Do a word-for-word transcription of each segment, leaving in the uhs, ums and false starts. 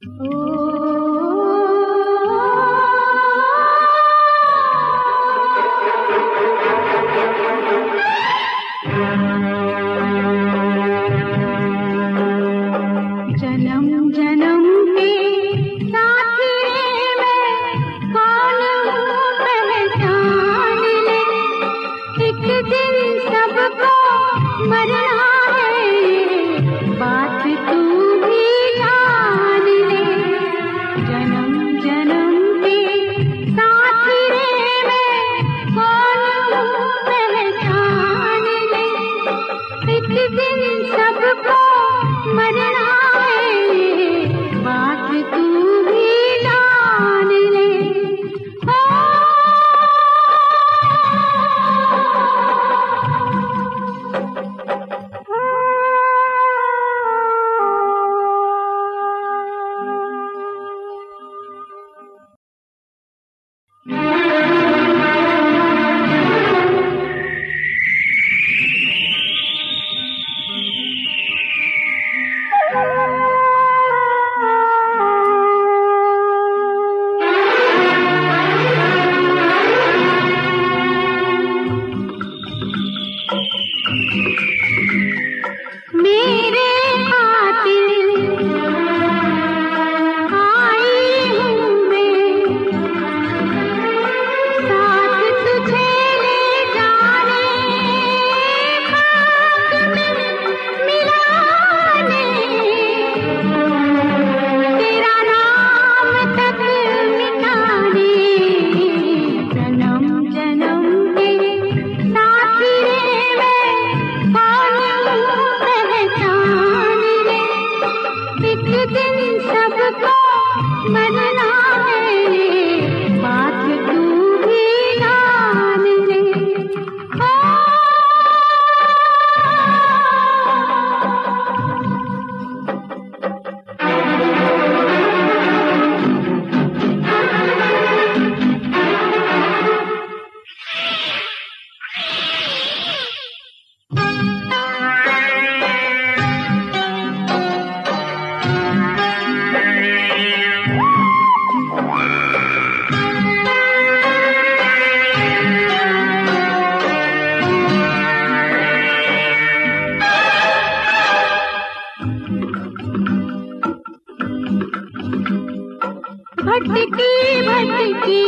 भटकी भटकी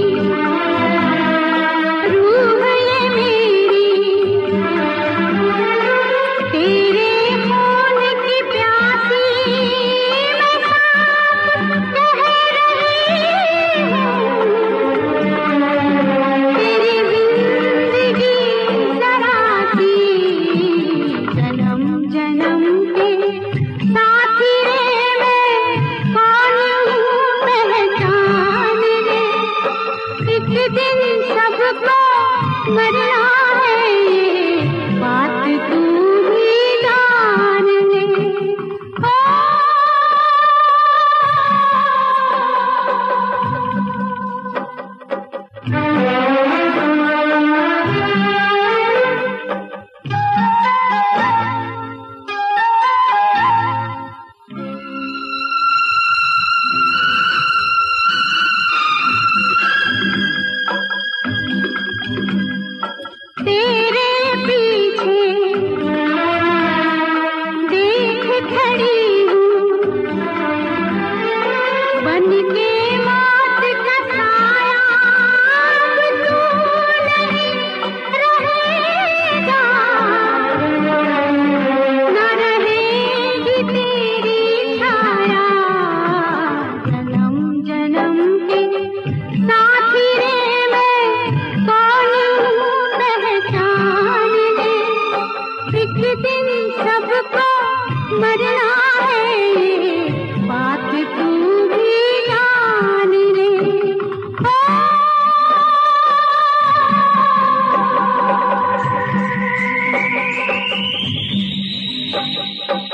रूह ये मेरी तेरे खून की प्यासी मैं कह रही हूँ। तेरी जिंदगी जरा सी जन्म जन्म के साथी रे मैं कौन हूँ पहचान ले। एक दिन सबको मरना है ये बात तू भी जान ले। तेरे पीछे देख खड़ी हूँ बन के मौत का साया। अब तू नहीं रहेगा न रहेगी तेरी छाया। जन्म जन्म के साथी रे मैं कौन हूँ पहचान ले। एक दिन सबको मरना है ये बात तू भी जान ले। ओ